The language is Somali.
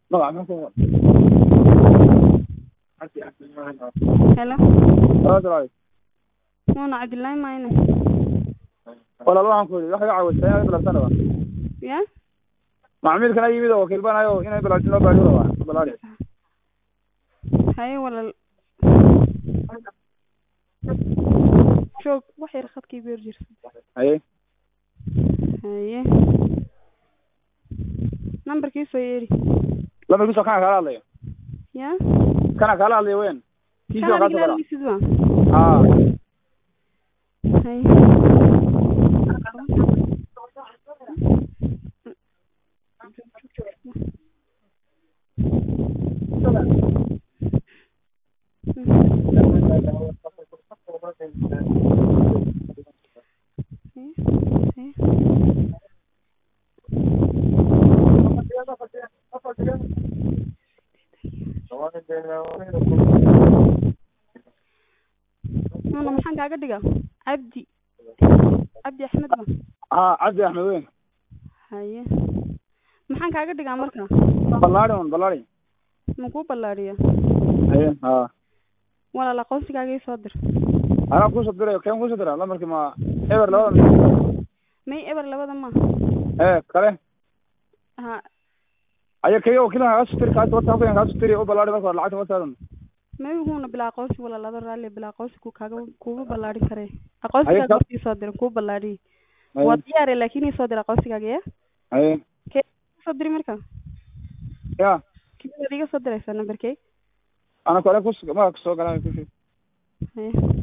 magaca maxaa ku Hello. qoran Wana Cabdullaahi maayna. walaal waxaan ku yiri waxa iga caawisay inay bilaabtaan Ya? macmiilkan ay yimid oo wakiil banayo inay bilaabtaan loo baahiyo balaari Haye walaal. Joog wax yar khadkii beer jirta. haye Haye. Numberkiisa yeeri. lambarkiisa kana kala hadlayo Ya? kana kala hadlayo weyn kiisa ka soo Sidoo. Haye. Mana maxaan kaaga dhigaa Cabdi Axmed ba Cabdi Axmed weyn haye maxaan kaaga dhigaa marka balaari ma ku balaariya haye walaal aqoonsigaaga ii soo dir ana ku soo diray keen ku soo diray lambarkii ma eber labada may eber labada ma kale ha ayaa kayo wakiilka soo diray kaas wata ka soo diray oo balaari marka lacagta ma saaran may huuna bila aqoonsi walaal laba raali bila aqoonsi ku balaari kare aqoonsigaaga ii soo dir ku balaari waa diyaar laakiin ii soo dir aqoonsigaaga ya haye kee soo dir marka ya kii iga soo diraysa numberkee ana kale ku ma soo galay ku haye